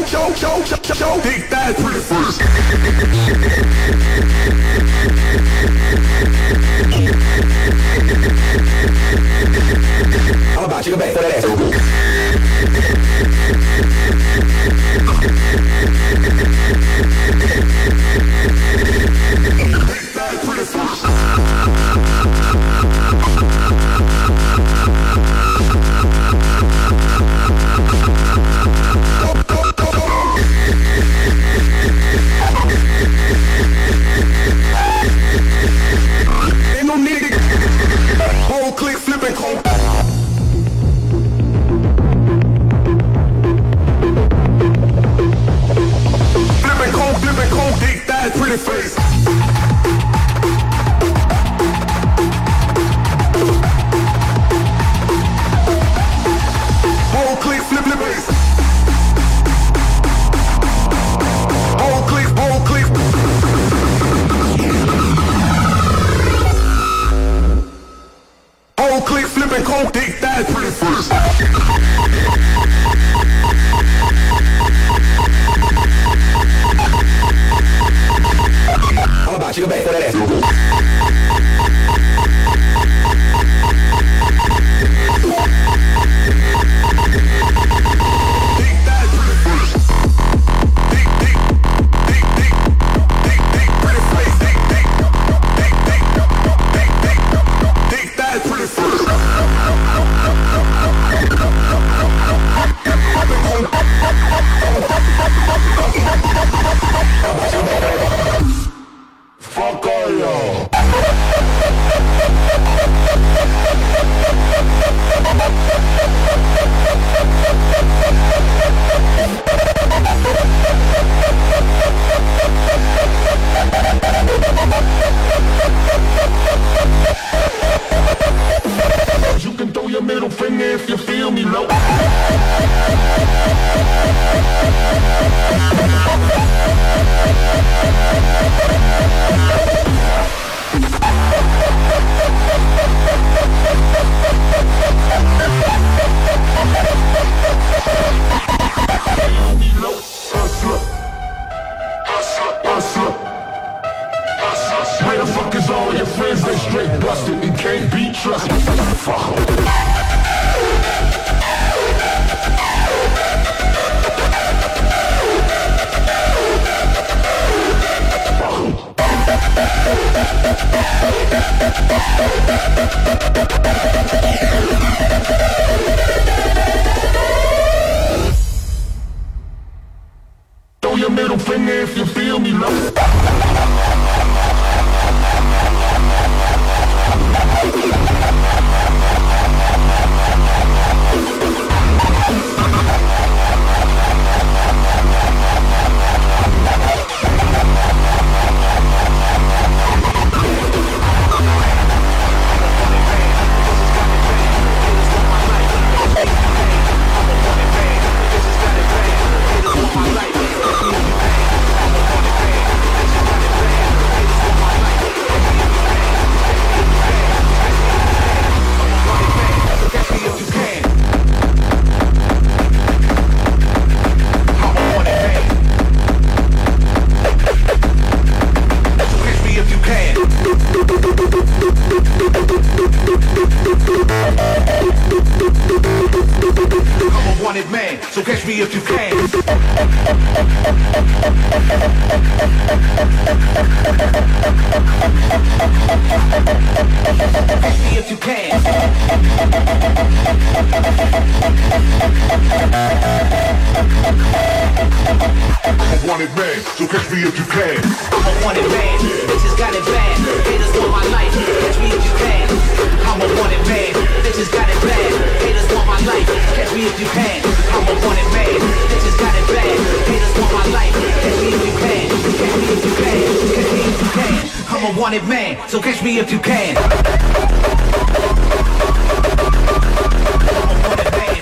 Think that pretty first. I'm about to go back for that ass. Think that pretty first. Ain't no need to whole click flipping cold. Flipping cold, dick that pretty face. Whole click flipping face. Whole click. Whole click flipping cold, dick that pretty face. I'm about to go back for that ass. Fuck all y'all. You can throw your middle finger if you feel me low. Where the fuck is all your friends? They straight busted and can't be trusted. Fuck 'em. Throw your middle finger if you feel me low. Man, so catch me if you can. Catch me if you can. I'm a wanted man, so catch me if you can. I'm a wanted man, bitches got it bad. Haters want my life, catch me if you can. I'm a wanted man, bitches got it bad. Haters want my life, catch me if you can. I'm a wanted man, bitches got it bad. Haters want my life, catch me if you can. Catch me if you can, catch me if you can. I'm a wanted man, so catch me if you can. I'm a wanted man.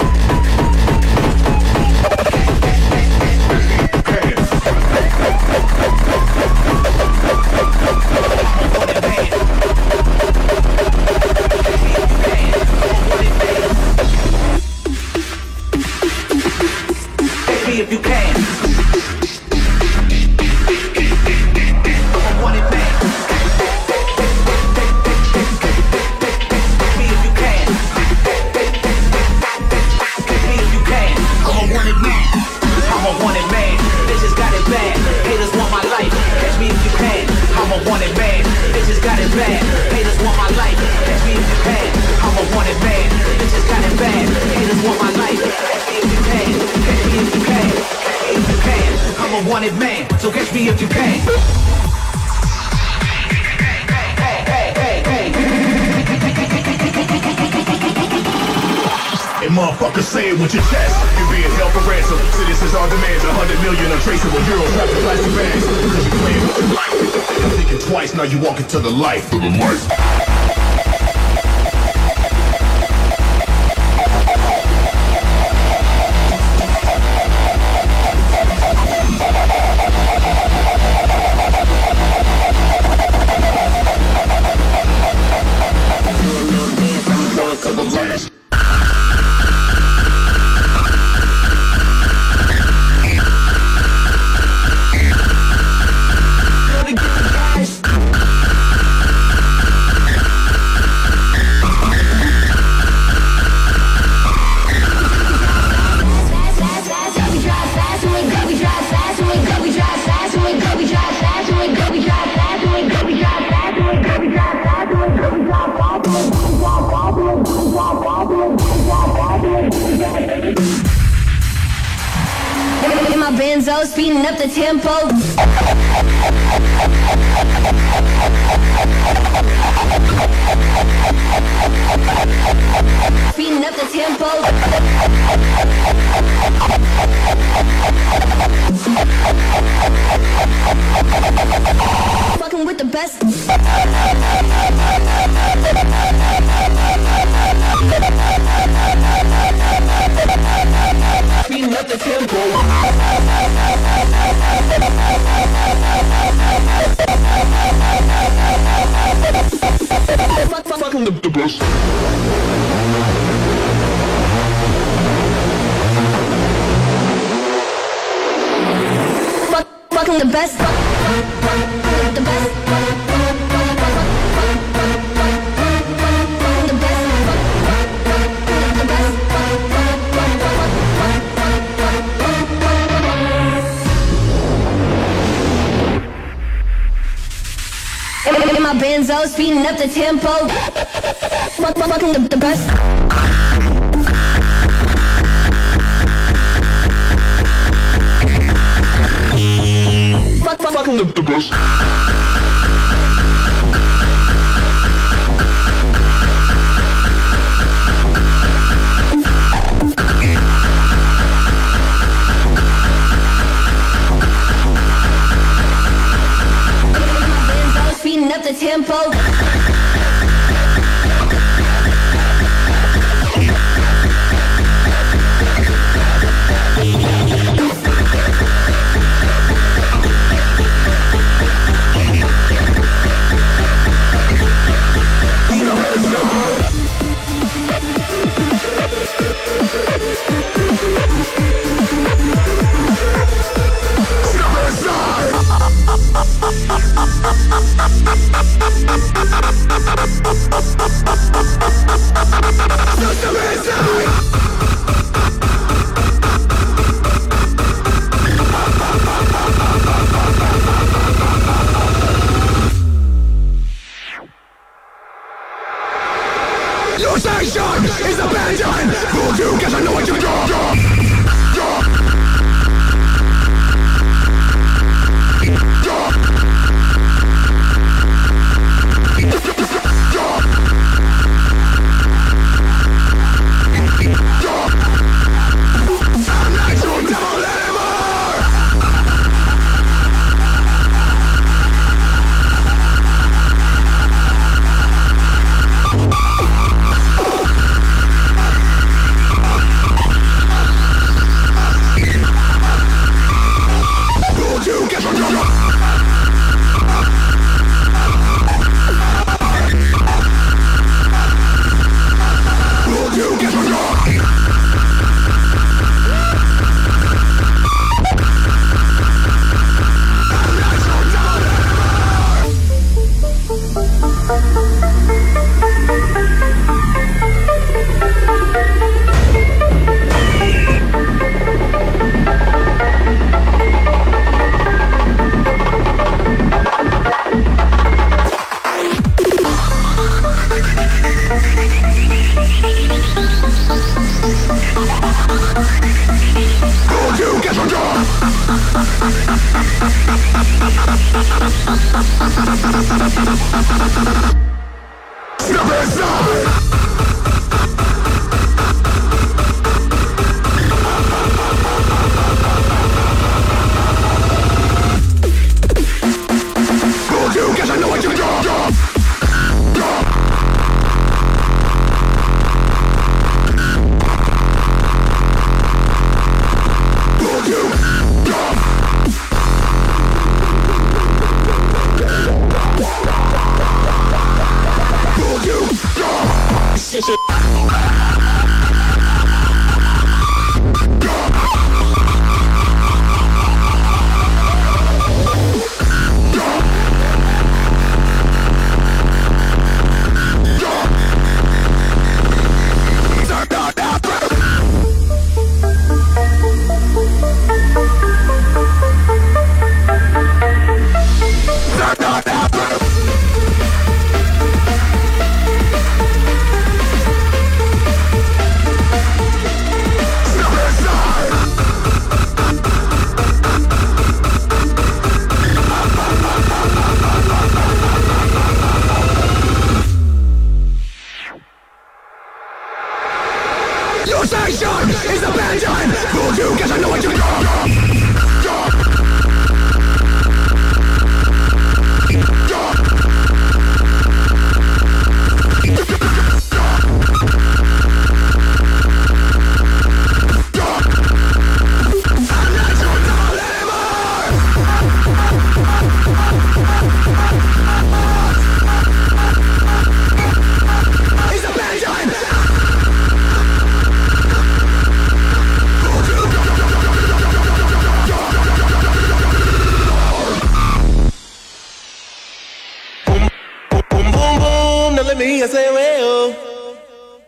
If you can. Wanted man, so catch me if you can. Hey, motherfucker, say it with your chest. You're being held for ransom. Citizens are demands 100 million untraceable euros wrapped in plastic bags. Cause you playing with your life. You're thinking twice, now you walk into the life. To the life. In my Benzo, speeding up the tempo. Speeding up the tempo. Fucking with the best. Speeding up the tempo. Fucking the best. Fucking the best. The best. In my Benzo, speeding up the tempo. Fucking the best. Fucking the best. Speeding up the tempo.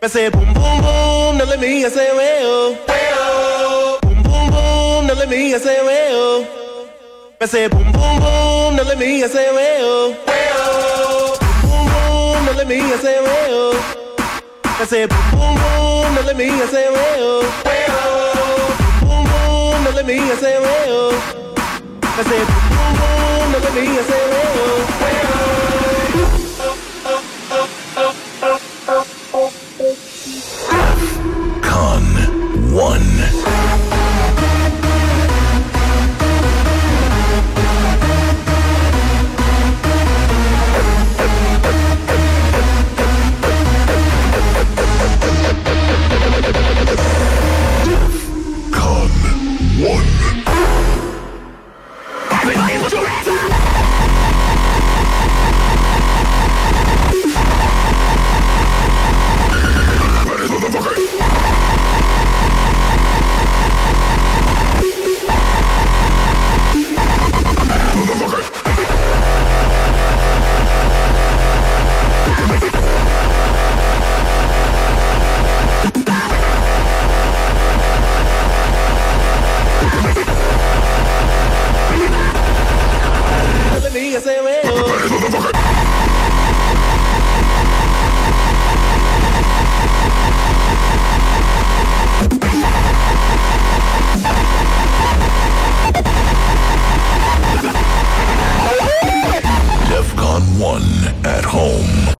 I say boom boom boom, now let me hear say way-oh. Boom boom boom, now let me hear say way-oh. I say boom boom boom, now let me hear say way-oh. Boom boom, now let me hear say way-oh. I say boom boom boom, now let me hear say way-oh. Boom boom, now let me hear say way-oh. I say boom boom boom, now let me hear say way-oh. Con 1. DEFCON 1 at home.